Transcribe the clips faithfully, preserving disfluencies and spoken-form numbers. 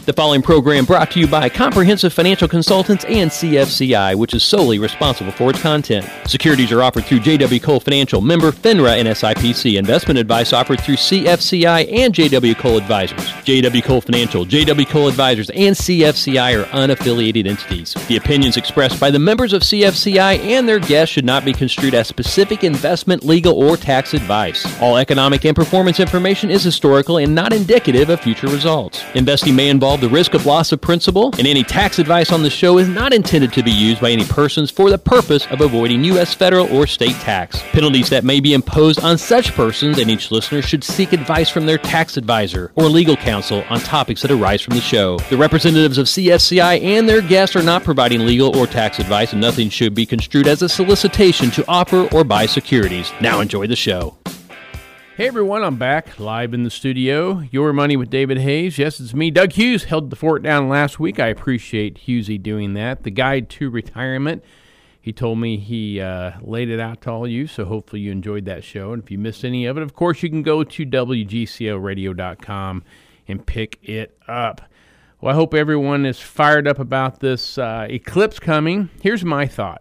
The following program brought to you by Comprehensive Financial Consultants and C F C I, which is solely responsible for its content. Securities are offered through J W. Cole Financial, member FINRA and S I P C. Investment advice offered through C F C I and J W. Cole Advisors. J W. Cole Financial, J W. Cole Advisors, and C F C I are unaffiliated entities. The opinions expressed by the members of C F C I and their guests should not be construed as specific investment, legal, or tax advice. All economic and performance information is historical and not indicative of future results. Investing may involve the risk of loss of principal, and any tax advice on the show is not intended to be used by any persons for the purpose of avoiding U S federal or state tax. Penalties that may be imposed on such persons and each listener should seek advice from their tax advisor or legal counsel on topics that arise from the show. The representatives of C F C I and their guests are not providing legal or tax advice, and nothing should be construed as a solicitation to offer or buy securities. Now enjoy the show. Hey everyone, I'm back live in the studio. Your Money with David Hayes. Yes, it's me. Doug Hughes held the fort down last week. I appreciate Hughesy doing that. The Guide to Retirement. He told me he uh, laid it out to all you, so hopefully you enjoyed that show. And if you missed any of it, of course, you can go to W G C O radio dot com and pick it up. Well, I hope everyone is fired up about this uh, eclipse coming. Here's my thought.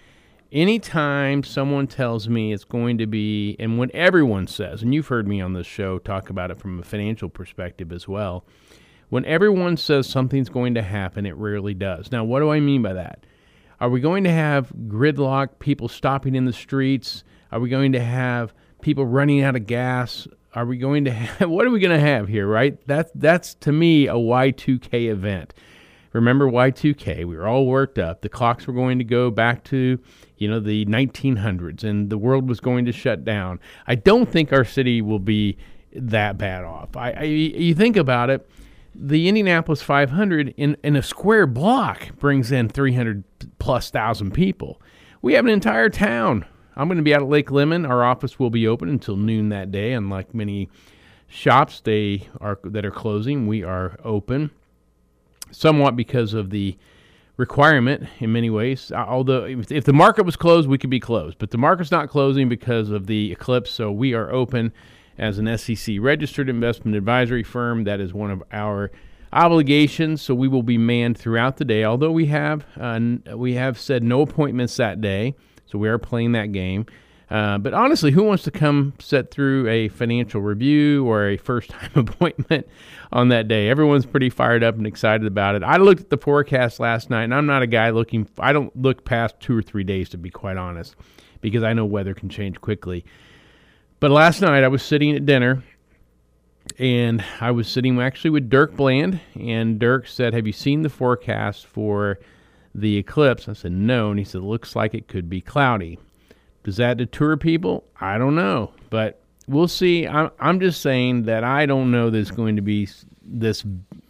Anytime someone tells me it's going to be, and when everyone says, and you've heard me on this show talk about it from a financial perspective as well, when everyone says something's going to happen, it rarely does. Now, what do I mean by that? Are we going to have gridlock, people stopping in the streets? Are we going to have people running out of gas? Are we going to have, what are we going to have here, right? That's, that's to me, a Y two K event. Remember Y two K, we were all worked up. The clocks were going to go back to, you know, the nineteen hundreds, and the world was going to shut down. I don't think our city will be that bad off. I, I you think about it, the Indianapolis five hundred in, in a square block brings in three hundred plus thousand people. We have an entire town. I'm going to be out at Lake Lemon. Our office will be open until noon that day. Unlike many shops they are that are closing, we are open. Somewhat because of the requirement in many ways. Although if, if the market was closed, we could be closed. But the market's not closing because of the eclipse, so we are open as an S E C registered investment advisory firm. That is one of our obligations, so we will be manned throughout the day. Although we have uh, we have said no appointments that day, so we are playing that game. Uh, but honestly, who wants to come sit through a financial review or a first-time appointment on that day? Everyone's pretty fired up and excited about it. I looked at the forecast last night, and I'm not a guy looking – I don't look past two or three days, to be quite honest, because I know weather can change quickly. But last night I was sitting at dinner, and I was sitting actually with Dirk Bland, and Dirk said, have you seen the forecast for the eclipse? I said, no, and he said, looks like it could be cloudy. Does that deter people? I don't know, but we'll see. I'm, I'm just saying that I don't know that it's going to be this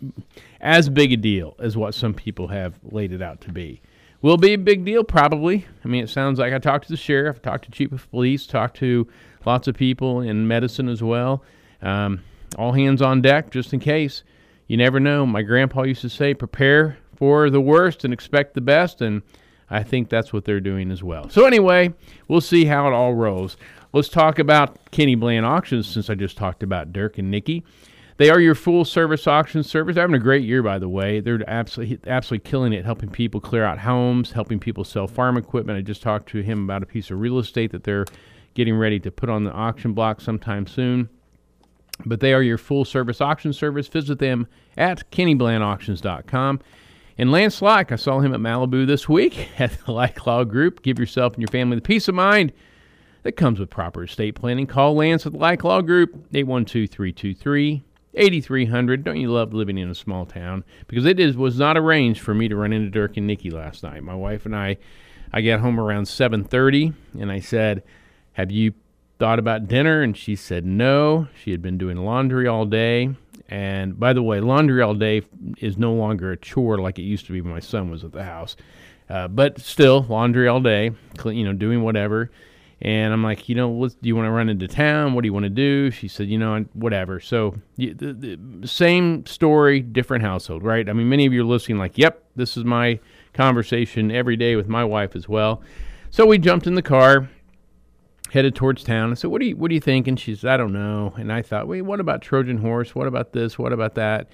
as big a deal as what some people have laid it out to be. Will it be a big deal? Probably. I mean, it sounds like I talked to the sheriff, talked to chief of police, talked to lots of people in medicine as well. Um, all hands on deck just in case. You never know. My grandpa used to say, prepare for the worst and expect the best, and I think that's what they're doing as well. So anyway, we'll see how it all rolls. Let's talk about Kenny Bland Auctions, since I just talked about Dirk and Nikki. They are your full-service auction service. They're having a great year, by the way. They're absolutely absolutely killing it, helping people clear out homes, helping people sell farm equipment. I just talked to him about a piece of real estate that they're getting ready to put on the auction block sometime soon. But they are your full-service auction service. Visit them at kenny bland auctions dot com. And Lance Like, I saw him at Malibu this week at the Like Law Group. Give yourself and your family the peace of mind that comes with proper estate planning. Call Lance at the Like Law Group, eight one two, three two three, eight three zero zero. Don't you love living in a small town? Because it is was not arranged for me to run into Dirk and Nikki last night. My wife and I, I got home around seven thirty, and I said, have you thought about dinner? And she said no. She had been doing laundry all day. And by the way, laundry all day is no longer a chore like it used to be when my son was at the house. Uh, but still, laundry all day, you know, doing whatever. And I'm like, you know, what, do you want to run into town? What do you want to do? She said, you know, whatever. So the, the same story, different household, right? I mean, many of you are listening like, yep, this is my conversation every day with my wife as well. So we jumped in the car, headed towards town. I said, what do you, what do you think? And she said, I don't know. And I thought, wait, what about Trojan Horse? What about this? What about that?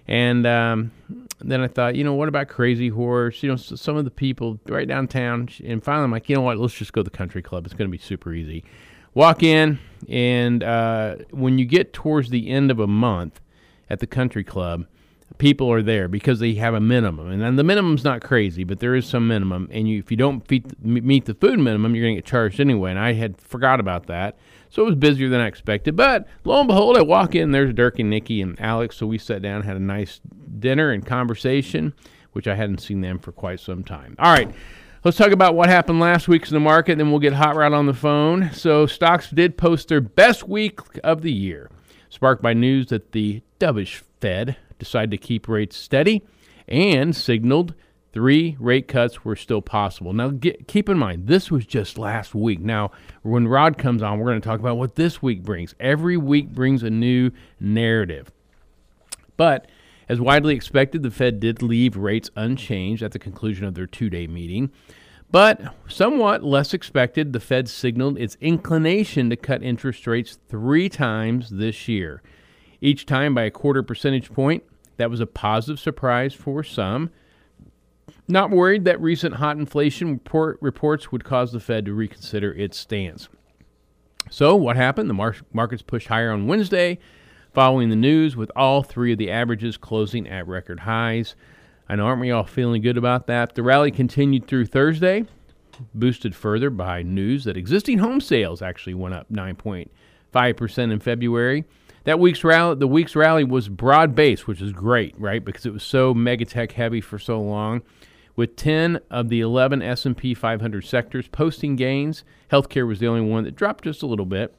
And um, then I thought, you know, what about Crazy Horse? You know, some of the people right downtown. And finally, I'm like, you know what? Let's just go to the country club. It's going to be super easy. Walk in, and uh, when you get towards the end of a month at the country club, people are there because they have a minimum. And then the minimum's not crazy, but there is some minimum. And you, if you don't feed, meet the food minimum, you're going to get charged anyway. And I had forgot about that. So it was busier than I expected. But lo and behold, I walk in, there's Dirk and Nikki and Alex. So we sat down, had a nice dinner and conversation, which I hadn't seen them for quite some time. All right. Let's talk about what happened last week in the market, then we'll get Hot Rod on the phone. So stocks did post their best week of the year, sparked by news that the dovish Fed decided to keep rates steady and signaled three rate cuts were still possible. Now, get, keep in mind, this was just last week. Now, when Rod comes on, we're going to talk about what this week brings. Every week brings a new narrative. But as widely expected, the Fed did leave rates unchanged at the conclusion of their two-day meeting. But somewhat less expected, the Fed signaled its inclination to cut interest rates three times this year, each time by a quarter percentage point. That was a positive surprise for some. Not worried that recent hot inflation report reports would cause the Fed to reconsider its stance. So what happened? The mar- markets pushed higher on Wednesday, following the news, with all three of the averages closing at record highs. I know, aren't we all feeling good about that? The rally continued through Thursday, boosted further by news that existing home sales actually went up nine point five percent in February. That week's rally, the week's rally was broad-based, which is great, right? Because it was so megatech heavy for so long. With ten of the eleven S and P five hundred sectors posting gains, healthcare was the only one that dropped just a little bit.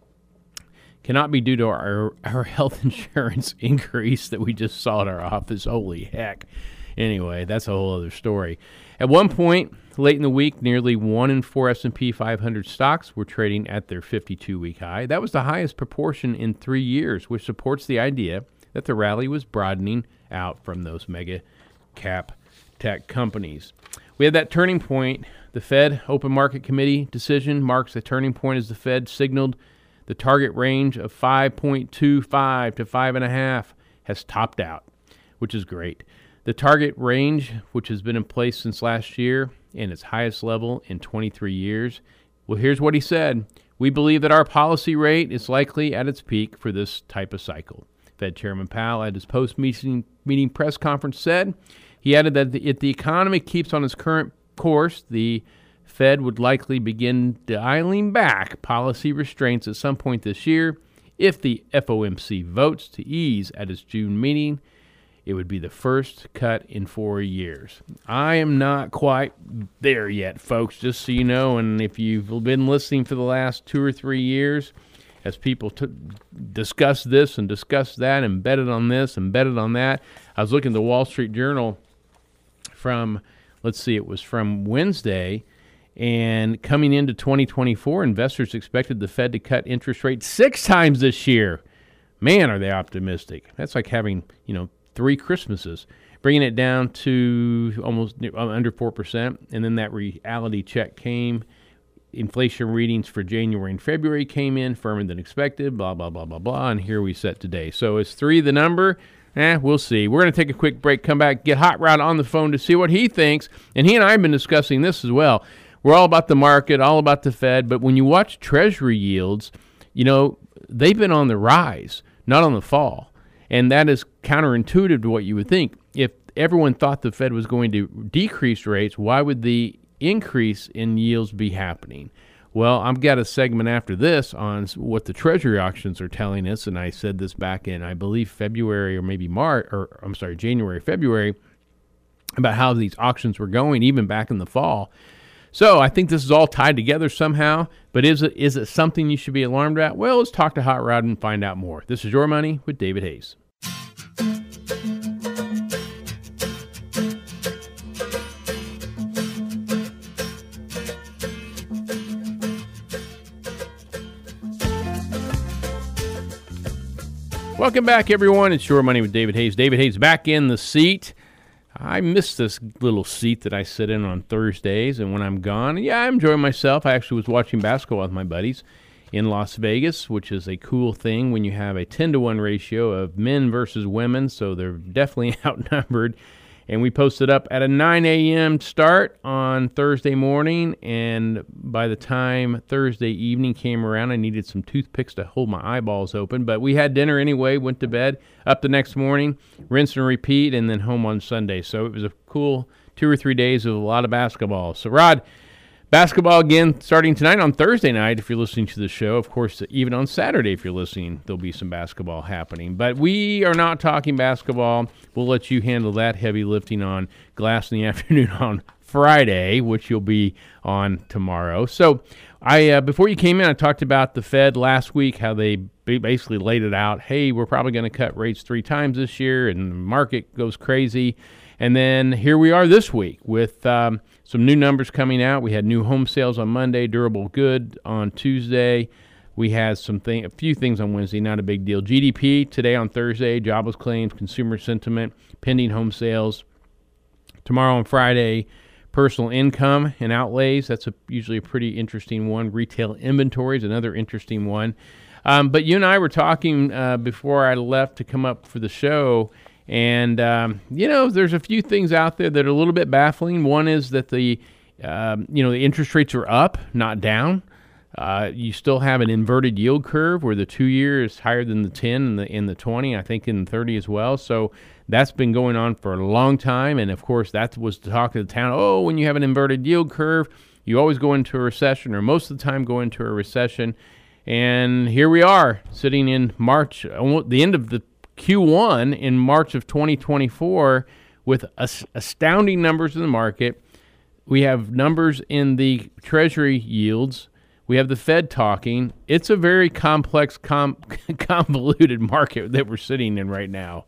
Cannot be due to our, our health insurance increase that we just saw at our office. Holy heck. Anyway, that's a whole other story. At one point, late in the week, nearly one in four S and P five hundred stocks were trading at their fifty-two-week high. That was the highest proportion in three years, which supports the idea that the rally was broadening out from those mega cap tech companies. We had that turning point. The Fed Open Market Committee decision marks a turning point as the Fed signaled the target range of five point two five to five point five has topped out, which is great. The target range, which has been in place since last year and its highest level in twenty-three years. Well, here's what he said. We believe that our policy rate is likely at its peak for this type of cycle. Fed Chairman Powell at his post-meeting meeting press conference said, he added that if the economy keeps on its current course, the Fed would likely begin dialing back policy restraints at some point this year. If the F O M C votes to ease at its June meeting, it would be the first cut in four years. I am not quite there yet, folks, just so you know. And if you've been listening for the last two or three years, as people t- discuss this and discuss that and betted on this and betted on that, I was looking at the Wall Street Journal from, let's see, it was from Wednesday. And coming into twenty twenty-four, investors expected the Fed to cut interest rates six times this year. Man, are they optimistic. That's like having, you know, three Christmases, bringing it down to almost under four percent. And then that reality check came. Inflation readings for January and February came in firmer than expected, blah, blah, blah, blah, blah. And here we sit today. So is three the number? Eh, we'll see. We're going to take a quick break, come back, get Hot Rod on the phone to see what he thinks. And he and I have been discussing this as well. We're all about the market, all about the Fed. But when you watch Treasury yields, you know, they've been on the rise, not on the fall. And that is counterintuitive to what you would think. If everyone thought the Fed was going to decrease rates, why would the increase in yields be happening? Well, I've got a segment after this on what the Treasury auctions are telling us, and I said this back in, I believe, February or maybe March, or I'm sorry, January, February, about how these auctions were going, even back in the fall. So I think this is all tied together somehow, but is it is it something you should be alarmed at? Well, let's talk to Hot Rod and find out more. This is Your Money with David Hayes. Welcome back, everyone. It's Your Money with David Hayes. David Hayes back in the seat. I miss this little seat that I sit in on Thursdays, and when I'm gone, yeah, I enjoy myself. I actually was watching basketball with my buddies, in Las Vegas, which is a cool thing when you have a ten to one ratio of men versus women, so they're definitely outnumbered. And we posted up at a nine a.m. start on Thursday morning, and by the time Thursday evening came around, I needed some toothpicks to hold my eyeballs open. But we had dinner anyway, went to bed, up the next morning, rinse and repeat, and then home on Sunday. So it was a cool two or three days of a lot of basketball. So, Rod, basketball again starting tonight on Thursday night if you're listening to the show. Of course, even on Saturday if you're listening, there'll be some basketball happening. But we are not talking basketball. We'll let you handle that heavy lifting on Glass in the Afternoon on Friday, which you'll be on tomorrow. So I uh, before you came in, I talked about the Fed last week, how they basically laid it out. Hey, we're probably going to cut rates three times this year, and the market goes crazy. And then here we are this week with um, some new numbers coming out. We had new home sales on Monday, durable good on Tuesday. We had some thing, a few things on Wednesday, not a big deal. G D P today on Thursday, jobless claims, consumer sentiment, pending home sales. Tomorrow on Friday, personal income and outlays. That's a, usually a pretty interesting one. Retail inventory is another interesting one. Um, but you and I were talking uh, before I left to come up for the show. And, um, you know, there's a few things out there that are a little bit baffling. One is that the, um, you know, the interest rates are up, not down. Uh, you still have an inverted yield curve where the two-year is higher than the ten and the, in the twenty, I think in the thirty as well. So that's been going on for a long time. And, of course, that was the talk of the town. Oh, when you have an inverted yield curve, you always go into a recession, or most of the time go into a recession. And here we are sitting in March, the end of the Q one in March of twenty twenty-four with astounding numbers in the market. We have numbers in the Treasury yields. We have the Fed talking. It's a very complex, com- convoluted market that we're sitting in right now.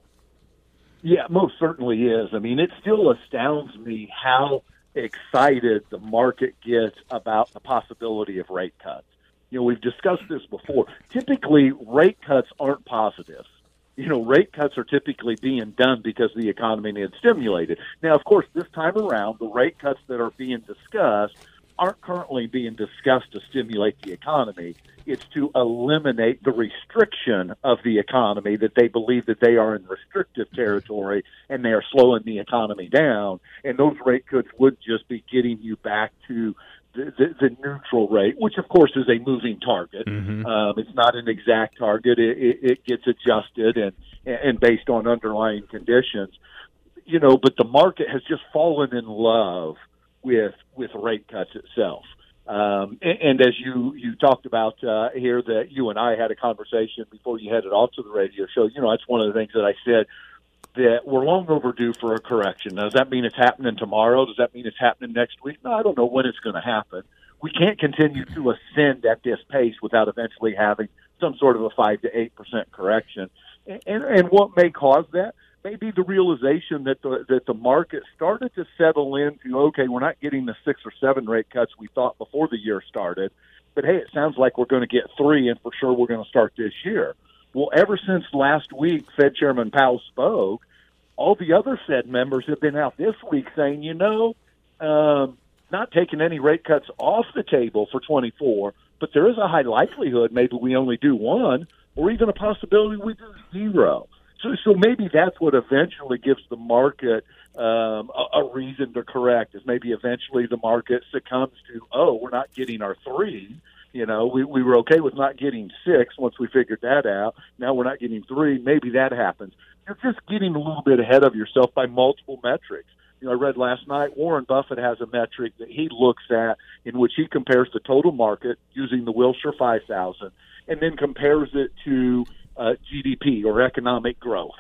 Yeah, most certainly is. I mean, it still astounds me how excited the market gets about the possibility of rate cuts. You know, we've discussed this before. Typically, rate cuts aren't positive. You know, rate cuts are typically being done because the economy needs stimulated. Now, of course, this time around, the rate cuts that are being discussed aren't currently being discussed to stimulate the economy. It's to eliminate the restriction of the economy, that they believe that they are in restrictive territory and they are slowing the economy down. And those rate cuts would just be getting you back to the, the, the neutral rate, which, of course, is a moving target. Mm-hmm. Um, it's not an exact target. It, it, it gets adjusted and, and based on underlying conditions. You know, but the market has just fallen in love with with rate cuts itself. Um, and, and as you, you talked about uh, here, that you and I had a conversation before you headed off to the radio show, you know, that's one of the things that I said, that we're long overdue for a correction. Now, does that mean it's happening tomorrow? Does that mean it's happening next week? No, I don't know when it's going to happen. We can't continue to ascend at this pace without eventually having some sort of a five to eight percent correction. And, and, and what may cause that? Maybe the realization that the that the market started to settle into, okay, we're not getting the six or seven rate cuts we thought before the year started, but hey, it sounds like we're going to get three, and for sure we're going to start this year. Well, ever since last week, Fed Chairman Powell spoke, all the other Fed members have been out this week saying, you know, um, not taking any rate cuts off the table for twenty-four, but there is a high likelihood maybe we only do one, or even a possibility we do zero. So, so maybe that's what eventually gives the market um, a, a reason to correct, is maybe eventually the market succumbs to, oh, we're not getting our three. You know, we, we were okay with not getting six once we figured that out. Now we're not getting three. Maybe that happens. You're just getting a little bit ahead of yourself by multiple metrics. You know, I read last night Warren Buffett has a metric that he looks at in which he compares the total market using the Wilshire five thousand and then compares it to Uh, G D P or economic growth.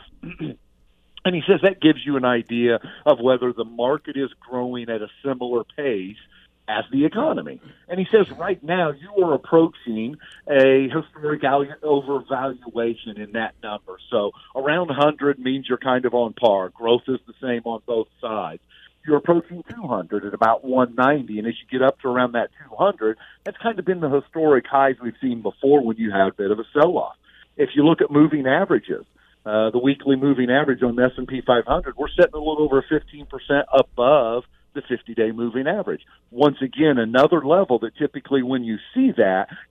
And he says that gives you an idea of whether the market is growing at a similar pace as the economy. And he says right now you are approaching a historic overvaluation in that number. So around one hundred means you're kind of on par. Growth is the same on both sides. You're approaching two hundred at about one ninety, and as you get up to around that two hundred, that's kind of been the historic highs we've seen before when you had a bit of a sell-off. If you look at moving averages, uh, the weekly moving average on the S and P five hundred, we're sitting a little over fifteen percent above the fifty-day moving average. Once again, another level that typically when you see that, you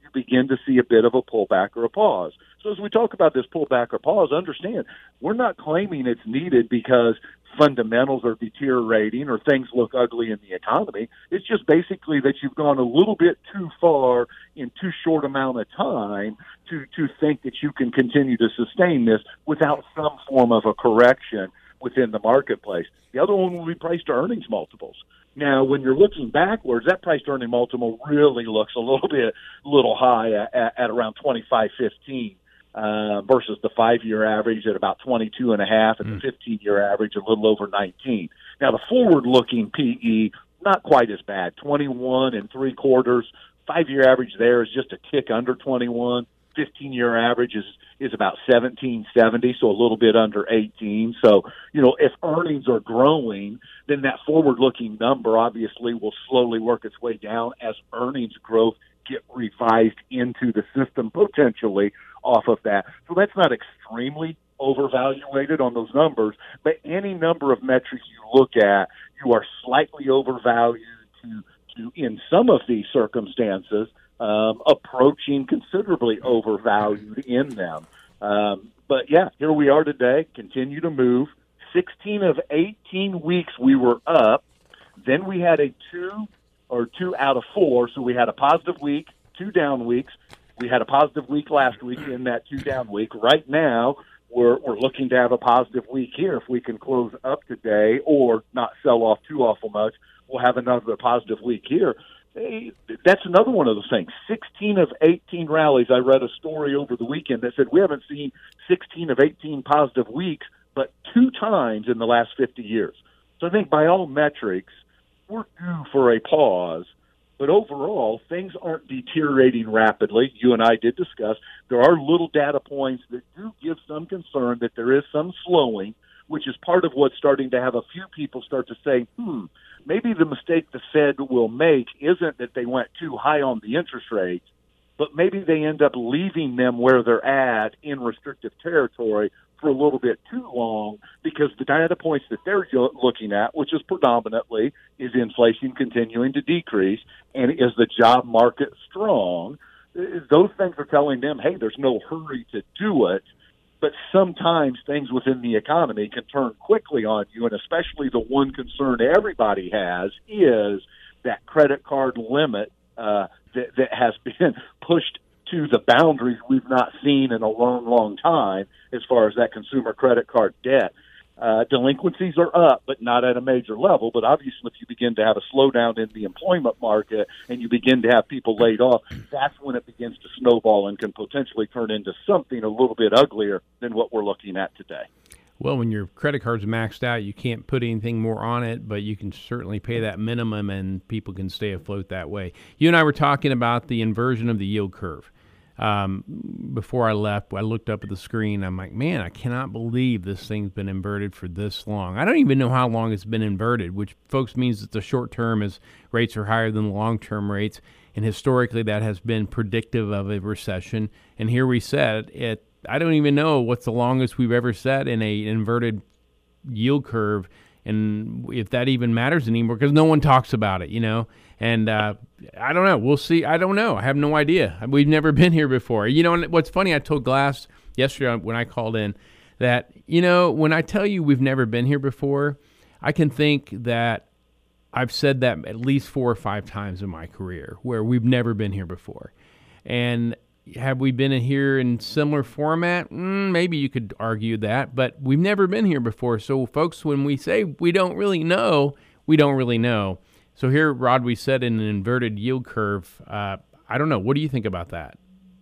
you begin to see a bit of a pullback or a pause. So as we talk about this pullback or pause, understand we're not claiming it's needed because fundamentals are deteriorating or things look ugly in the economy. It's just basically that you've gone a little bit too far in too short amount of time to, to think that you can continue to sustain this without some form of a correction within the marketplace. The other one will be price to earnings multiples. Now, when you're looking backwards, that price to earning multiple really looks a little bit, a little high at, at around twenty-five fifteen. Uh, versus the five-year average at about twenty-two and a half, and the fifteen-year average a little over nineteen. Now, the forward-looking P E, not quite as bad, twenty-one and three quarters. Five-year average there is just a tick under twenty-one. fifteen-year average is, is about seventeen seventy, so a little bit under eighteen. So, you know, if earnings are growing, then that forward-looking number obviously will slowly work its way down as earnings growth get revised into the system potentially off of that. So that's not extremely overvaluated on those numbers, but any number of metrics you look at, you are slightly overvalued to, to in some of these circumstances, um, approaching considerably overvalued in them. Um, but yeah, here we are today, continue to move. sixteen of eighteen weeks we were up. Then we had a two or two out of four, so we had a positive week, two down weeks. We had a positive week last week in that two down week. Right now, we're we're looking to have a positive week here. If we can close up today or not sell off too awful much, we'll have another positive week here. Hey, that's another one of those things. sixteen of eighteen rallies. I read a story over the weekend that said we haven't seen sixteen of eighteen positive weeks, but two times in the last fifty years. So I think by all metrics, we're due for a pause. But overall, things aren't deteriorating rapidly. You and I did discuss there are little data points that do give some concern that there is some slowing, which is part of what's starting to have a few people start to say, hmm, maybe the mistake the Fed will make isn't that they went too high on the interest rates, but maybe they end up leaving them where they're at in restrictive territory for a little bit too long because the data points that they're looking at, which is predominantly, is inflation continuing to decrease and is the job market strong. Those things are telling them, hey, there's no hurry to do it, but sometimes things within the economy can turn quickly on you, and especially the one concern everybody has is that credit card limit uh, that, that has been pushed to the boundaries we've not seen in a long, long time as far as that consumer credit card debt. Uh, delinquencies are up, but not at a major level. But obviously, if you begin to have a slowdown in the employment market and you begin to have people laid off, that's when it begins to snowball and can potentially turn into something a little bit uglier than what we're looking at today. Well, when your credit card's maxed out, you can't put anything more on it, but you can certainly pay that minimum and people can stay afloat that way. You and I were talking about the inversion of the yield curve. Um, before I left, I looked up at the screen. I'm like, man, I cannot believe this thing's been inverted for this long. I don't even know how long it's been inverted, which, folks, means that the short term is rates are higher than the long-term rates, and historically that has been predictive of a recession. And here we said it. I don't even know what's the longest we've ever set in a inverted yield curve, and if that even matters anymore, because no one talks about it, you know. And uh, I don't know. We'll see. I don't know. I have no idea. We've never been here before. You know, and what's funny, I told Glass yesterday when I called in that, you know, when I tell you we've never been here before, I can think that I've said that at least four or five times in my career where we've never been here before. And have we been in here in similar format? Mm, maybe you could argue that, but we've never been here before. So, folks, when we say we don't really know, we don't really know. So here, Rod, we said in an inverted yield curve. Uh, I don't know. What do you think about that?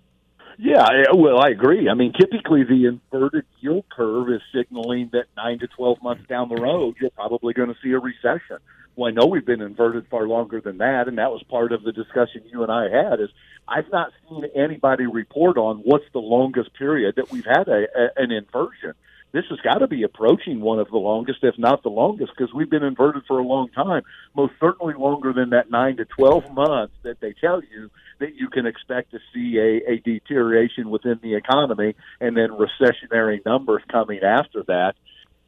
Yeah, well, I agree. I mean, typically the inverted yield curve is signaling that nine to twelve months down the road, you're probably going to see a recession. Well, I know we've been inverted far longer than that, and that was part of the discussion you and I had, is I've not seen anybody report on what's the longest period that we've had a, a, an inversion. This has got to be approaching one of the longest, if not the longest, because we've been inverted for a long time, most certainly longer than that nine to twelve months that they tell you that you can expect to see a, a deterioration within the economy and then recessionary numbers coming after that.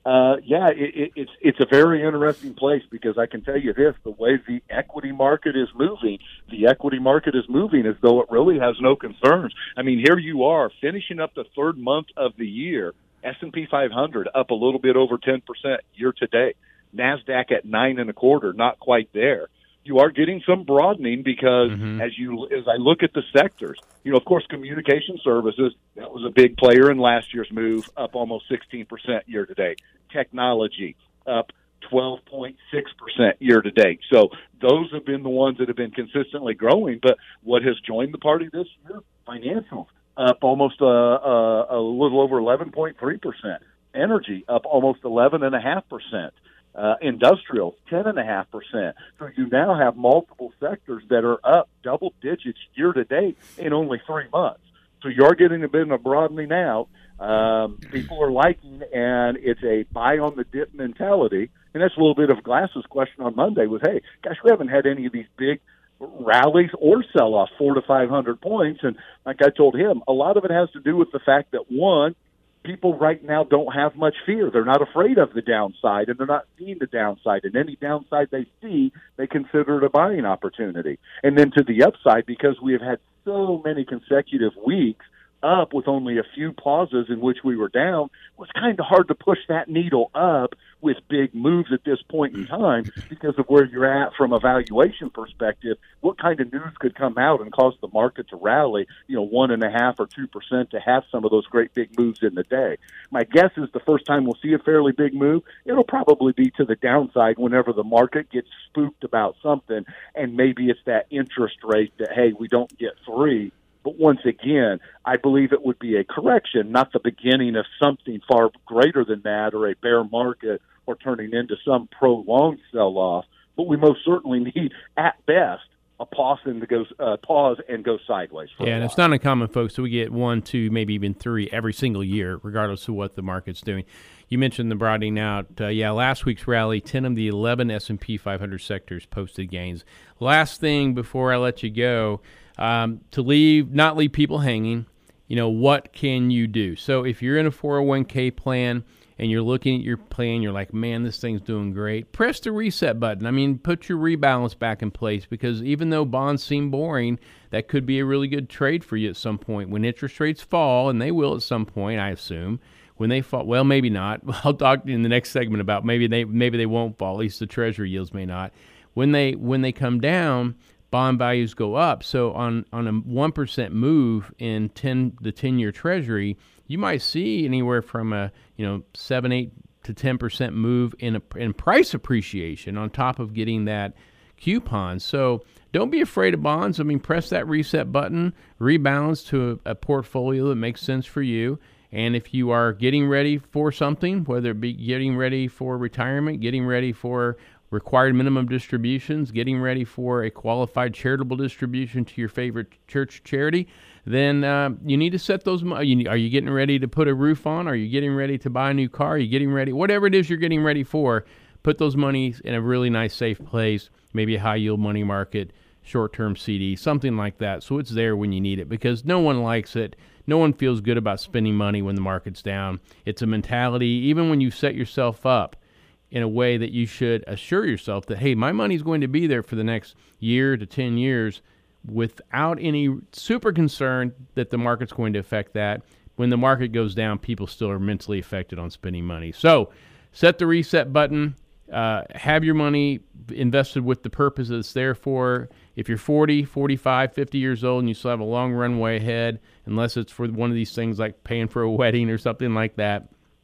uh, yeah, it, it, it's it's a very interesting place because I can tell you this: the way the equity market is moving, the equity market is moving as though it really has no concerns. I mean, here you are finishing up the third month of the year, S and P five hundred up a little bit over ten percent year to date, NASDAQ at nine and a quarter, not quite there. You are getting some broadening because mm-hmm. as you as I look at the sectors, you know, of course, communication services, that was a big player in last year's move, up almost sixteen percent year to date. Technology up twelve point six percent year to date. So those have been the ones that have been consistently growing. But what has joined the party this year? Financials up almost a, a, a little over eleven point three percent. Energy up almost eleven point five percent. Uh, industrial, ten point five percent. So you now have multiple sectors that are up double digits year to date in only three months. So you're getting a bit of a broadening out. Um, people are liking, and it's a buy on the dip mentality. And that's a little bit of Glass's question on Monday was, hey, gosh, we haven't had any of these big rallies or sell-offs, four to five hundred points. And like I told him, a lot of it has to do with the fact that, one, people right now don't have much fear. They're not afraid of the downside, and they're not seeing the downside. And any downside they see, they consider it a buying opportunity. And then to the upside, because we have had so many consecutive weeks up with only a few pauses in which we were down, it was kind of hard to push that needle up with big moves at this point in time because of where you're at from a valuation perspective. What kind of news could come out and cause the market to rally, you know, one and a half or two percent to have some of those great big moves in the day? My guess is the first time we'll see a fairly big move, it'll probably be to the downside whenever the market gets spooked about something, and maybe it's that interest rate that, hey, we don't get three. But once again, I believe it would be a correction, not the beginning of something far greater than that or a bear market or turning into some prolonged sell-off. But we most certainly need, at best, a pause and go uh, pause and go sideways. For yeah, and it's not uncommon, folks, so we get one, two, maybe even three every single year, regardless of what the market's doing. You mentioned the broadening out. Uh, yeah, last week's rally, ten of the eleven S and P five hundred sectors posted gains. Last thing before I let you go, um, to leave, not leave people hanging, you know, what can you do? So if you're in a four oh one k plan and you're looking at your plan, you're like, man, this thing's doing great, press the reset button. I mean, put your rebalance back in place, because even though bonds seem boring, that could be a really good trade for you at some point. When interest rates fall, and they will at some point, I assume, when they fall, well, maybe not. I'll talk in the next segment about maybe they maybe they won't fall, at least the Treasury yields may not. When they when they come down, bond values go up. So on, on a one percent move in ten the ten-year Treasury, you might see anywhere from a, you know, seven, eight to ten percent move in a, in price appreciation on top of getting that coupon. So don't be afraid of bonds. I mean, press that reset button, rebalance to a, a portfolio that makes sense for you. And if you are getting ready for something, whether it be getting ready for retirement, getting ready for required minimum distributions, getting ready for a qualified charitable distribution to your favorite church charity, then uh, you need to set those. Are you, are you getting ready to put a roof on? Are you getting ready to buy a new car? Are you getting ready? Whatever it is you're getting ready for, put those monies in a really nice, safe place, maybe a high-yield money market, short-term C D, something like that, so it's there when you need it, because no one likes it. No one feels good about spending money when the market's down. It's a mentality, even when you set yourself up in a way that you should assure yourself that, hey, my money's going to be there for the next year to ten years without any super concern that the market's going to affect that. When the market goes down, people still are mentally affected on spending money. So set the reset button. Uh, have your money invested with the purpose that it's there for. If you're forty, forty-five, fifty years old and you still have a long runway ahead, unless it's for one of these things like paying for a wedding or something like that,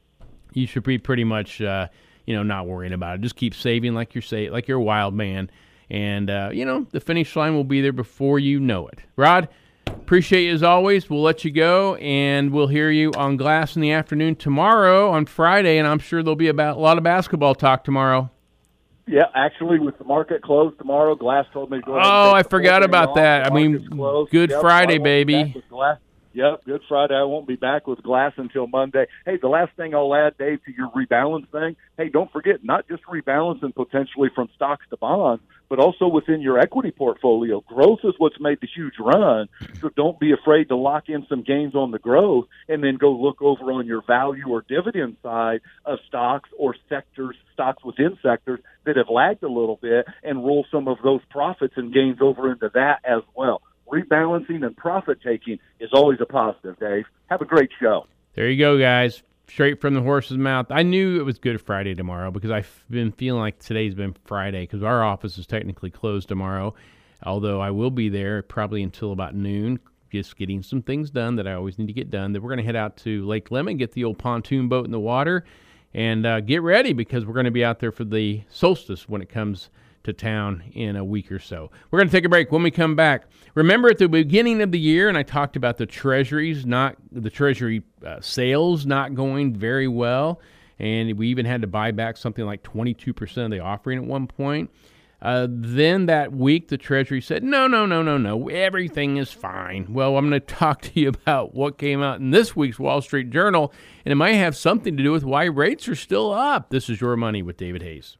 you should be pretty much, uh, you know, not worrying about it. Just keep saving like you're say, like you're a wild man, and uh, you know, the finish line will be there before you know it. Rod, appreciate you as always. We'll let you go, and we'll hear you on Glass in the afternoon tomorrow on Friday, and I'm sure there'll be about a lot of basketball talk tomorrow. Yeah, actually, with the market closed tomorrow, Glass told me to go ahead. Oh, I forgot about that. I mean, Good yep, Friday, baby. Yep, Good Friday. I won't be back with Glass until Monday. Hey, the last thing I'll add, Dave, to your rebalance thing, hey, don't forget, not just rebalancing potentially from stocks to bonds, but also within your equity portfolio. Growth is what's made the huge run, so don't be afraid to lock in some gains on the growth and then go look over on your value or dividend side of stocks or sectors, stocks within sectors that have lagged a little bit, and roll some of those profits and gains over into that as well. Rebalancing and profit-taking is always a positive, Dave. Have a great show. There you go, guys. Straight from the horse's mouth. I knew it was Good Friday tomorrow because I've been feeling like today's been Friday because our office is technically closed tomorrow, although I will be there probably until about noon, just getting some things done that I always need to get done. Then we're going to head out to Lake Lemon, get the old pontoon boat in the water, and uh, get ready because we're going to be out there for the solstice when it comes to town in a week or so. We're going to take a break. When we come back, remember at the beginning of the year, and I talked about the treasuries, not the treasury uh, sales not going very well, and we even had to buy back something like twenty-two percent of the offering at one point. Uh, then that week, the Treasury said, no, no, no, no, no, everything is fine. Well, I'm going to talk to you about what came out in this week's Wall Street Journal, and it might have something to do with why rates are still up. This is Your Money with David Hayes.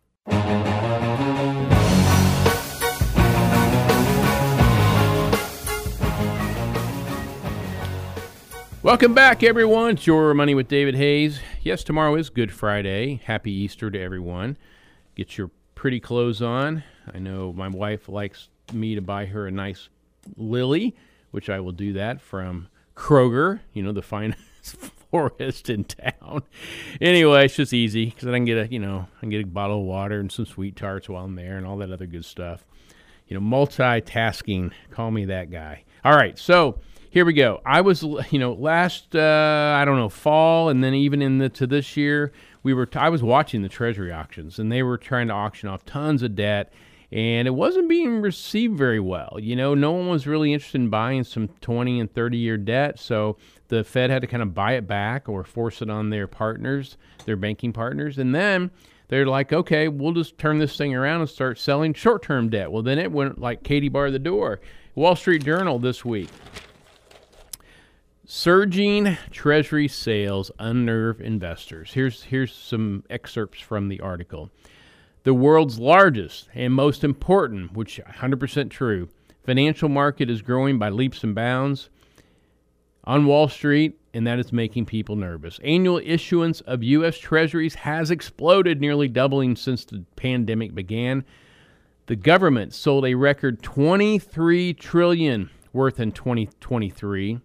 Welcome back, everyone. It's Your Money with David Hayes. Yes, tomorrow is Good Friday. Happy Easter to everyone. Get your pretty clothes on. I know my wife likes me to buy her a nice lily, which I will do that from Kroger, you know, the finest florist in town. Anyway, it's just easy because I can get a, you know, I can get a bottle of water and some sweet tarts while I'm there and all that other good stuff. You know, multitasking. Call me that guy. All right, so here we go. I was, you know, last, uh, I don't know, fall, and then even in the to this year, we were. I was watching the Treasury auctions, and they were trying to auction off tons of debt, and it wasn't being received very well. You know, no one was really interested in buying some twenty and thirty-year debt, so the Fed had to kind of buy it back or force it on their partners, their banking partners, and then they're like, okay, we'll just turn this thing around and start selling short-term debt. Well, then it went like Katie bar the door. Wall Street Journal this week. Surging Treasury sales unnerve investors. Here's here's some excerpts from the article. The world's largest and most important, which one hundred percent true, financial market is growing by leaps and bounds on Wall Street, and that is making people nervous. Annual issuance of U S Treasuries has exploded, nearly doubling since the pandemic began. The government sold a record twenty-three trillion dollars worth in twenty twenty-three.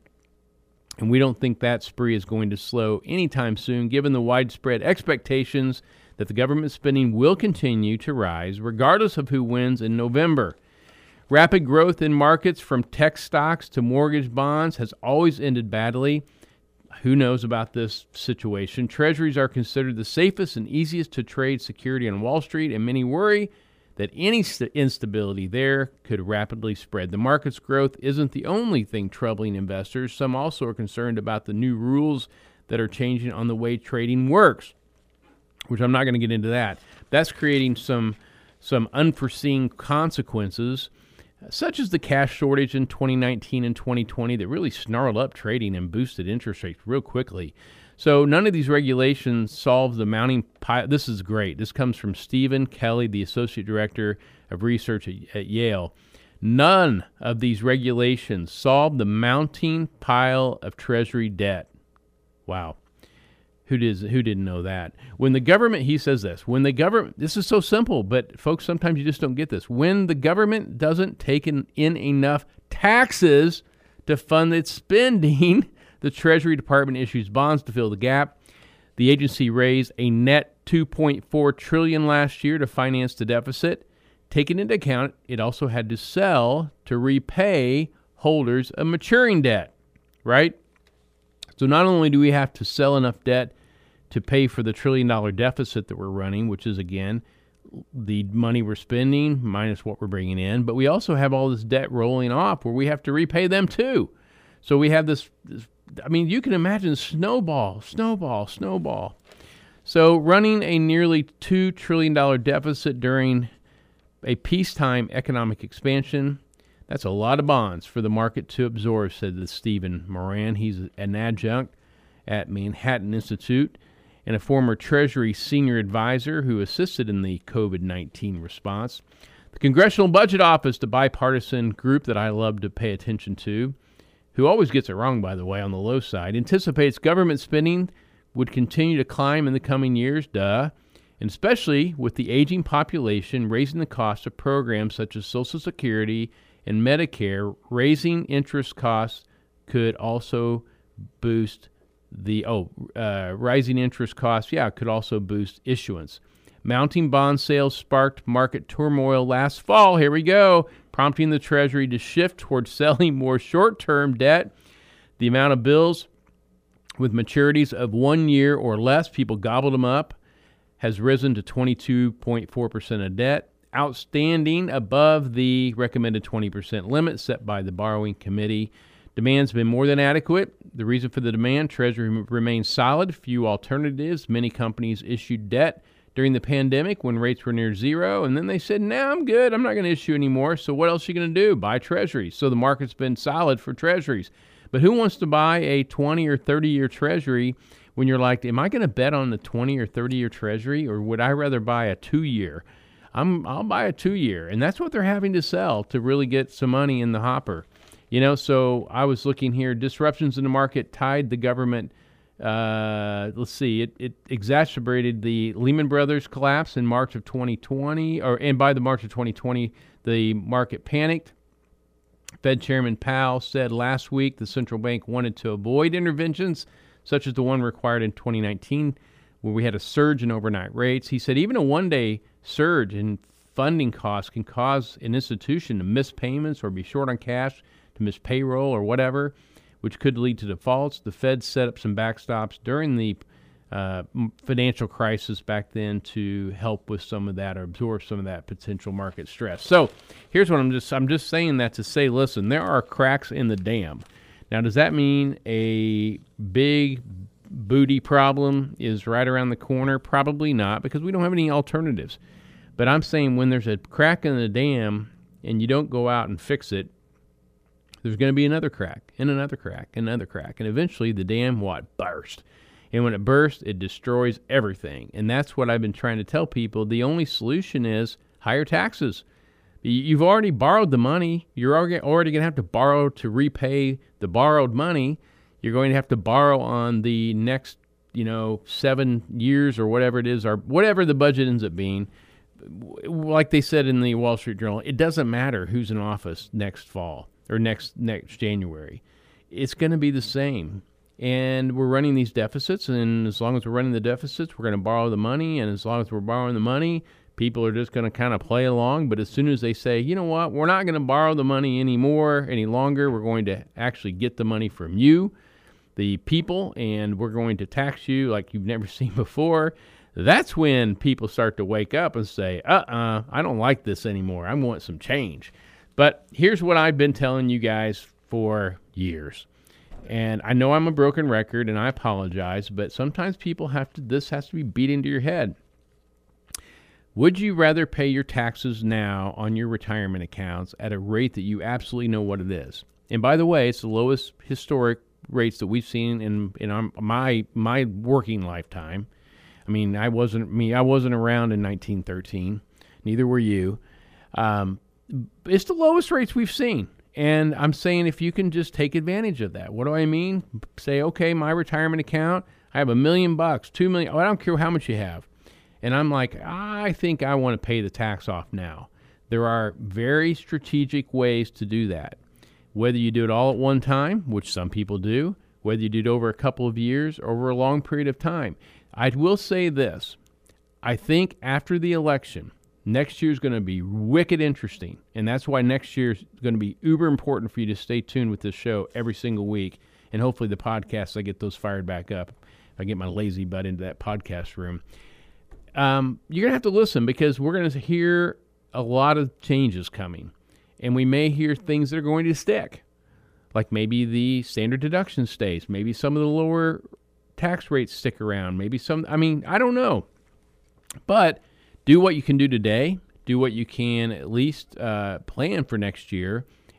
And we don't think that spree is going to slow anytime soon, given the widespread expectations that the government spending will continue to rise, regardless of who wins in November. Rapid growth in markets from tech stocks to mortgage bonds has always ended badly. Who knows about this situation? Treasuries are considered the safest and easiest to trade security on Wall Street, and many worry that any st- instability there could rapidly spread. The market's growth isn't the only thing troubling investors. Some also are concerned about the new rules that are changing on the way trading works, which I'm not going to get into that. That's creating some some unforeseen consequences, such as the cash shortage in twenty nineteen and twenty twenty that really snarled up trading and boosted interest rates real quickly. So none of these regulations solve the mounting pile. This is great. This comes from Stephen Kelly, the Associate Director of Research at, at Yale. None of these regulations solve the mounting pile of Treasury debt. Wow. Who, did, who didn't know that? When the government, he says this, when the government, this is so simple, but folks, sometimes you just don't get this. When the government doesn't take in, in enough taxes to fund its spending, the Treasury Department issues bonds to fill the gap. The agency raised a net two point four trillion dollars last year to finance the deficit. Taking into account, it also had to sell to repay holders of maturing debt, right? So not only do we have to sell enough debt to pay for the trillion dollar deficit that we're running, which is, again, the money we're spending minus what we're bringing in, but we also have all this debt rolling off where we have to repay them too. So we have this, this I mean, you can imagine snowball, snowball, snowball. So running a nearly two trillion dollars deficit during a peacetime economic expansion, That's a lot of bonds for the market to absorb, said Stephen Moran. He's an adjunct at Manhattan Institute and a former Treasury senior advisor who assisted in the COVID nineteen response. The Congressional Budget Office, the bipartisan group that I love to pay attention to, who always gets it wrong, by the way, on the low side, anticipates government spending would continue to climb in the coming years, duh, and especially with the aging population raising the cost of programs such as Social Security and Medicare. Raising interest costs could also boost the, oh, uh, rising interest costs, yeah, could also boost issuance. Mounting bond sales sparked market turmoil last fall. Here we go, prompting the Treasury to shift towards selling more short-term debt. The amount of bills with maturities of one year or less, people gobbled them up, has risen to twenty-two point four percent of debt, outstanding above the recommended twenty percent limit set by the borrowing committee. Demand's been more than adequate. The reason for the demand, Treasury remains solid, few alternatives. Many companies issued debt during the pandemic when rates were near zero, and then they said, nah, I'm good, I'm not going to issue anymore. So what else are you going to do? Buy treasuries. So the market's been solid for treasuries. But who wants to buy a twenty or thirty-year treasury when you're like, am I going to bet on the twenty or thirty-year treasury, or would I rather buy a two-year? I'm, I'll buy a two-year, and that's what they're having to sell to really get some money in the hopper. You know, so I was looking here, disruptions in the market tied the government. Uh, let's see, it, it exacerbated the Lehman Brothers collapse in March of twenty twenty, or and by the March of twenty twenty, the market panicked. Fed Chairman Powell said last week the central bank wanted to avoid interventions such as the one required in twenty nineteen, where we had a surge in overnight rates. He said even a one-day surge in funding costs can cause an institution to miss payments or be short on cash, to miss payroll or whatever, which could lead to defaults. The Fed set up some backstops during the uh, financial crisis back then to help with some of that or absorb some of that potential market stress. So here's what I'm just I'm just saying that to say, listen, there are cracks in the dam. Now, does that mean a big booty problem is right around the corner? Probably not, because we don't have any alternatives. But I'm saying when there's a crack in the dam and you don't go out and fix it, there's going to be another crack, and another crack, and another crack. And eventually the dam, what, burst. And when it bursts, it destroys everything. And that's what I've been trying to tell people. The only solution is higher taxes. You've already borrowed the money. You're already going to have to borrow to repay the borrowed money. You're going to have to borrow on the next, you know, seven years or whatever it is, or whatever the budget ends up being. Like they said in the Wall Street Journal, it doesn't matter who's in office next fall or next next January. It's going to be the same. And we're running these deficits, and as long as we're running the deficits, we're going to borrow the money, and as long as we're borrowing the money, people are just going to kind of play along. But as soon as they say, you know what, we're not going to borrow the money anymore, any longer, we're going to actually get the money from you, the people, and we're going to tax you like you've never seen before, that's when people start to wake up and say, uh-uh, I don't like this anymore. I want some change. But here's what I've been telling you guys for years. And I know I'm a broken record, and I apologize, but sometimes people have to, this has to be beat into your head. Would you rather pay your taxes now on your retirement accounts at a rate that you absolutely know what it is? And by the way, it's the lowest historic rates that we've seen in in our, my my working lifetime. I mean, I wasn't me. I wasn't around in nineteen thirteen. Neither were you. Um, it's the lowest rates we've seen. And I'm saying if you can just take advantage of that. What do I mean? Say, okay, my retirement account, I have a million bucks, two million. Oh, I don't care how much you have. And I'm like, I think I want to pay the tax off now. There are very strategic ways to do that. Whether you do it all at one time, which some people do, whether you do it over a couple of years or over a long period of time. I will say this. I think after the election, next year is going to be wicked interesting, and that's why next year is going to be uber important for you to stay tuned with this show every single week, and hopefully the podcasts, I get those fired back up. I get my lazy butt into that podcast room. Um, you're going to have to listen because we're going to hear a lot of changes coming, and we may hear things that are going to stick, like maybe the standard deduction stays, maybe some of the lower tax rates stick around, maybe some, I mean, I don't know, but do what you can do today. Do what you can at least uh, plan for next year.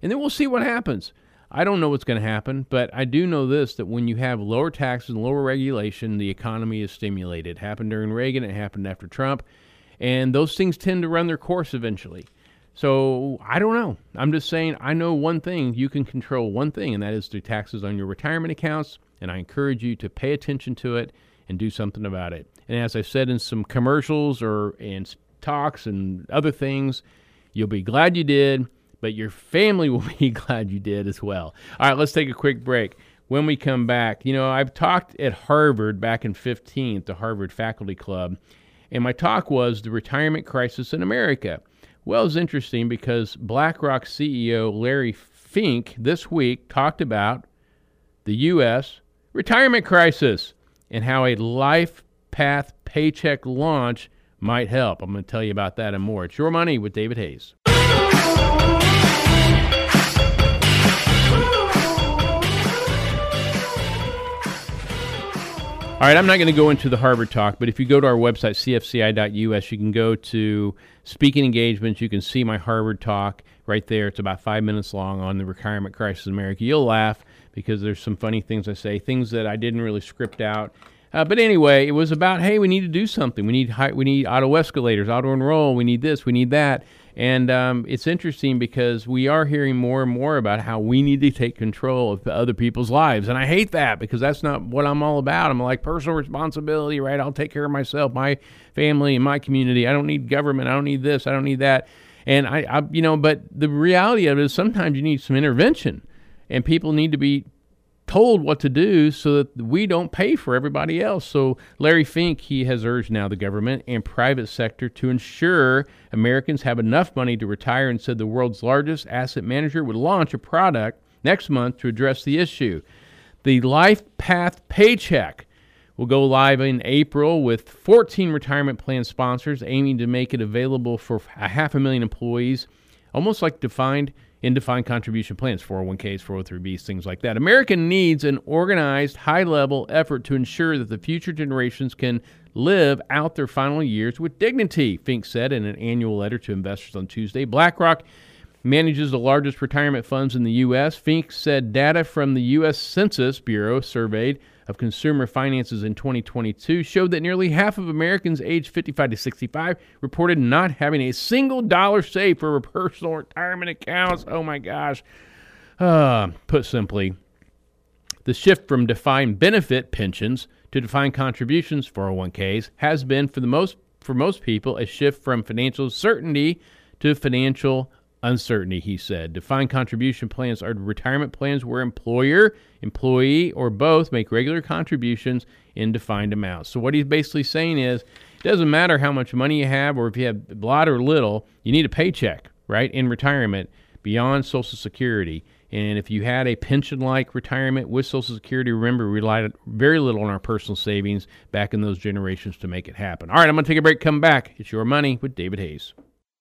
and then we'll see what happens. I don't know what's going to happen, but I do know this, that when you have lower taxes and lower regulation, the economy is stimulated. It happened during Reagan. It happened after Trump. And those things tend to run their course eventually. So I don't know. I'm just saying I know one thing. You can control one thing, and that is the taxes on your retirement accounts. And I encourage you to pay attention to it and do something about it. And as I said in some commercials or in talks and other things, you'll be glad you did, but your family will be glad you did as well. All right, let's take a quick break. When we come back, you know, I've talked at Harvard back in fifteen at the Harvard Faculty Club, and my talk was the retirement crisis in America. Well, it's interesting because BlackRock C E O Larry Fink this week talked about the U S retirement crisis and how a life path paycheck launch might help. I'm going to tell you about that and more. It's Your Money with David Hayes. All right, I'm not going to go into the Harvard talk, but if you go to our website, c f c i dot u s, you can go to speaking engagements. You can see my Harvard talk right there. It's about five minutes long on the retirement crisis in America. You'll laugh because there's some funny things I say, things that I didn't really script out. Uh, but anyway, it was about, hey, we need to do something. We need high, we need auto escalators, auto enroll. We need this, we need that. And um, it's interesting because we are hearing more and more about how we need to take control of other people's lives. And I hate that because that's not what I'm all about. I'm like personal responsibility, right? I'll take care of myself, my family, and my community. I don't need government. I don't need this. I don't need that. And I, I you know, but the reality of it is sometimes you need some intervention, and people need to be told what to do so that we don't pay for everybody else. So Larry Fink, he has urged now the government and private sector to ensure Americans have enough money to retire, and said the world's largest asset manager would launch a product next month to address the issue. The Life Path Paycheck will go live in April with fourteen retirement plan sponsors, aiming to make it available for a half a million employees, almost like defined in defined contribution plans, four oh one k's, four oh three b's, things like that. America needs an organized, high-level effort to ensure that the future generations can live out their final years with dignity, Fink said in an annual letter to investors on Tuesday. BlackRock manages the largest retirement funds in the U S. Fink said data from the U S Census Bureau surveyed of consumer finances in twenty twenty-two showed that nearly half of Americans aged fifty-five to sixty-five reported not having a single dollar saved for personal retirement accounts. Oh my gosh. Uh, put simply, the shift from defined benefit pensions to defined contributions, four oh one k's, has been for the most for most people a shift from financial certainty to financial uncertainty, he said. Defined contribution plans are retirement plans where employer, employee, or both make regular contributions in defined amounts. So what he's basically saying is, it doesn't matter how much money you have or if you have a lot or little, you need a paycheck, right, in retirement beyond Social Security. And if you had a pension-like retirement with Social Security, remember, we relied very little on our personal savings back in those generations to make it happen. All right, I'm going to take a break, come back. It's Your Money with David Hayes.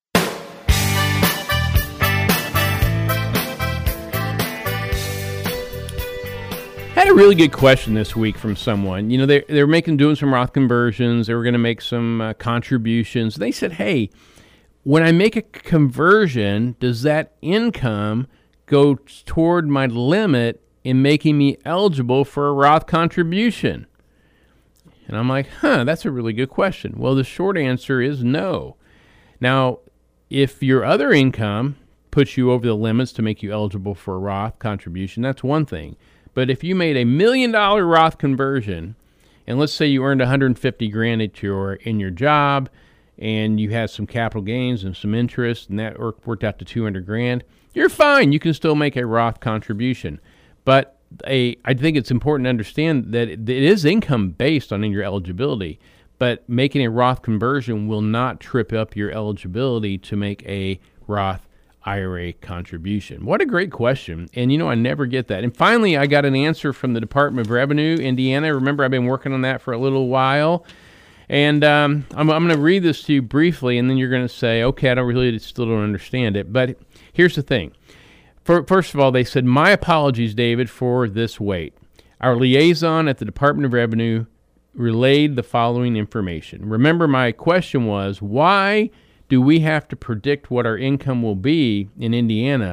I had a really good question this week from someone. You know, they they were making doing some Roth conversions. They were going to make some uh, contributions. They said, "Hey, when I make a conversion, does that income go toward my limit in making me eligible for a Roth contribution?" And I'm like, "Huh, that's a really good question." Well, the short answer is no. Now, if your other income puts you over the limits to make you eligible for a Roth contribution, that's one thing. But if you made a million dollar Roth conversion, and let's say you earned one hundred fifty grand at your in your job, and you had some capital gains and some interest, and that worked out to two hundred grand, you're fine. You can still make a Roth contribution. But a, I think it's important to understand that it is income based on your eligibility. But making a Roth conversion will not trip up your eligibility to make a Roth I R A contribution. What a great question. And, you know, I never get that. And finally, I got an answer from the Department of Revenue, Indiana. Remember, I've been working on that for a little while. And um, I'm, I'm going to read this to you briefly, and then you're going to say, okay, I don't really still don't understand it. But here's the thing. For, first of all, they said, "My apologies, David, for this wait. Our liaison at the Department of Revenue relayed the following information." Remember, my question was, why do we have to predict what our income will be in Indiana?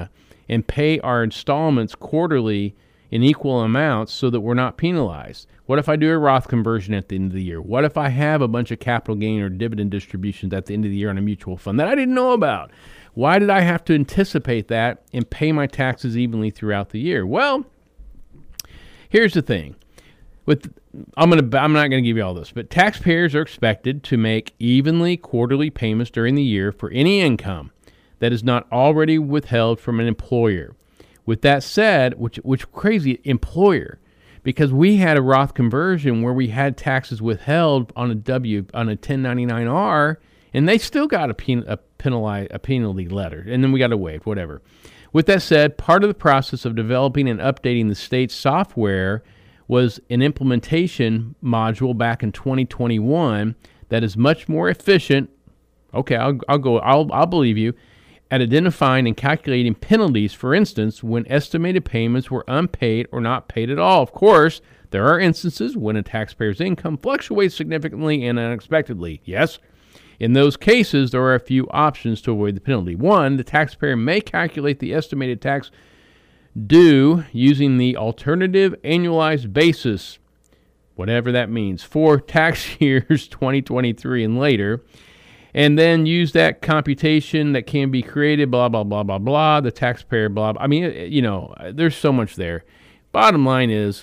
and pay our installments quarterly in equal amounts so that we're not penalized? What if I do a Roth conversion at the end of the year? What if I have a bunch of capital gain or dividend distributions at the end of the year on a mutual fund that I didn't know about? Why did I have to anticipate that and pay my taxes evenly throughout the year? Well, here's the thing. With I'm gonna I'm not gonna give you all this, but taxpayers are expected to make evenly quarterly payments during the year for any income that is not already withheld from an employer. With that said, which which crazy employer, because we had a Roth conversion where we had taxes withheld on a W on a ten ninety-nine R, and they still got a pen, a penalty a penalty letter, and then we got a waive, whatever. With that said, part of the process of developing and updating the state's software was an implementation module back in twenty twenty-one that is much more efficient. Okay, I'll, I'll go. I'll, I'll believe you. At identifying and calculating penalties, for instance, when estimated payments were unpaid or not paid at all. Of course, there are instances when a taxpayer's income fluctuates significantly and unexpectedly. Yes. In those cases, there are a few options to avoid the penalty. One, the taxpayer may calculate the estimated tax due using the alternative annualized basis, whatever that means, for tax years twenty twenty-three and later, and then use that computation that can be created, blah, blah, blah, blah, blah, the taxpayer, blah, blah. I mean, you know, there's so much there. Bottom line is,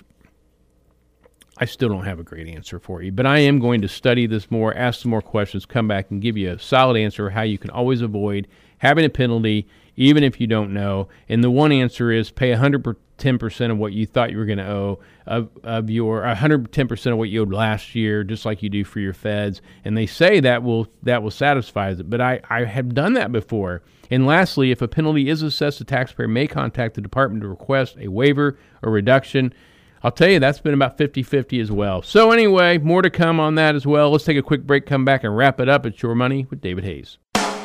I still don't have a great answer for you, but I am going to study this more, ask some more questions, come back and give you a solid answer how you can always avoid having a penalty, even if you don't know. And the one answer is pay one hundred ten percent of what you thought you were going to owe of, of your one hundred ten percent of what you owed last year, just like you do for your feds. And they say that will that will satisfy it. But I, I have done that before. And lastly, if a penalty is assessed, the taxpayer may contact the department to request a waiver or reduction. I'll tell you, that's been about fifty-fifty as well. So anyway, more to come on that as well. Let's take a quick break, come back and wrap it up. It's Your Money with David Hayes.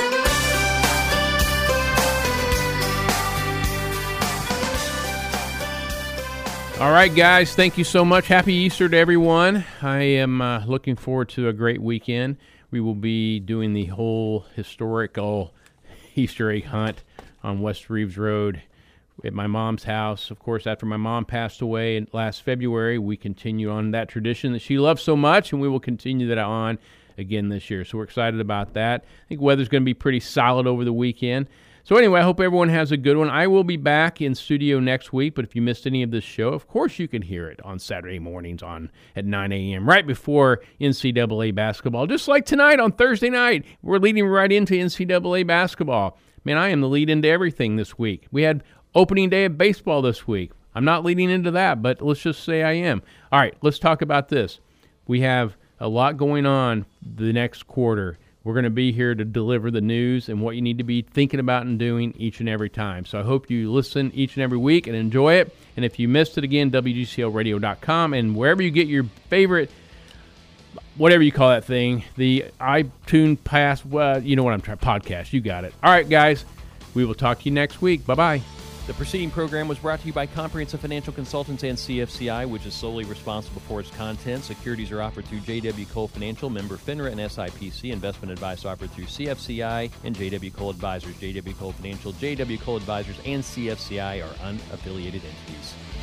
All right, guys, thank you so much. Happy Easter to everyone. I am uh, looking forward to a great weekend. We will be doing the whole historical Easter egg hunt on West Reeves Road at my mom's house. Of course, after my mom passed away in last February, we continue on that tradition that she loved so much, and we will continue that on again this year. So we're excited about that. I think weather's going to be pretty solid over the weekend. So anyway, I hope everyone has a good one. I will be back in studio next week, but if you missed any of this show, of course you can hear it on Saturday mornings on at nine a.m., right before N C double A basketball. Just like tonight on Thursday night, we're leading right into N C double A basketball. Man, I am the lead into everything this week. We had opening day of baseball this week. I'm not leading into that, but let's just say I am. All right, let's talk about this. We have a lot going on the next quarter. We're going to be here to deliver the news and what you need to be thinking about and doing each and every time. So I hope you listen each and every week and enjoy it. And if you missed it again, W G C L radio dot com, and wherever you get your favorite, whatever you call that thing, the iTunes Pass, well, you know what I'm trying, podcast, you got it. All right, guys, we will talk to you next week. Bye-bye. The preceding program was brought to you by Comprehensive Financial Consultants and C F C I, which is solely responsible for its content. Securities are offered through J W. Cole Financial, member FINRA and S I P C. Investment advice offered through C F C I and J W. Cole Advisors. J W. Cole Financial, J W. Cole Advisors, and C F C I are unaffiliated entities.